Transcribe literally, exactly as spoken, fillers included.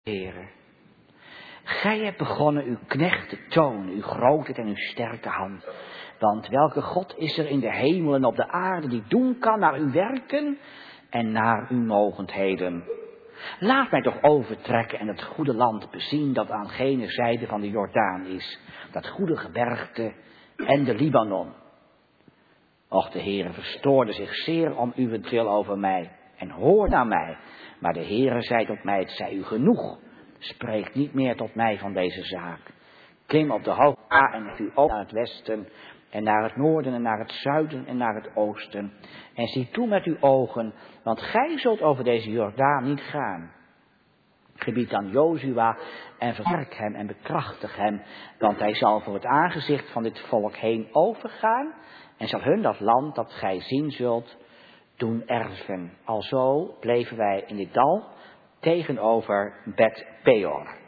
Heere, gij hebt begonnen uw knecht te tonen, uw grootheid en uw sterke hand. Want welke God is er in de hemel en op de aarde die doen kan naar uw werken en naar uw mogendheden? Laat mij toch overtrekken en het goede land bezien dat aan gene zijde van de Jordaan is. Dat goede gebergte en de Libanon. Och, de Heere verstoorde zich zeer om uwentwil over mij en hoor naar mij. Maar de Heere zei tot mij, het zij u genoeg. Spreek niet meer tot mij van deze zaak. Klim op de hoogte en hef uw oog naar het westen en naar het noorden en naar het zuiden en naar het oosten. En zie toe met uw ogen, want gij zult over deze Jordaan niet gaan. Gebied aan Jozua en versterk hem en bekrachtig hem, want hij zal voor het aangezicht van dit volk heen overgaan en zal hun dat land dat gij zien zult doen erven. Alzo bleven wij in dit dal tegenover Bet Peor.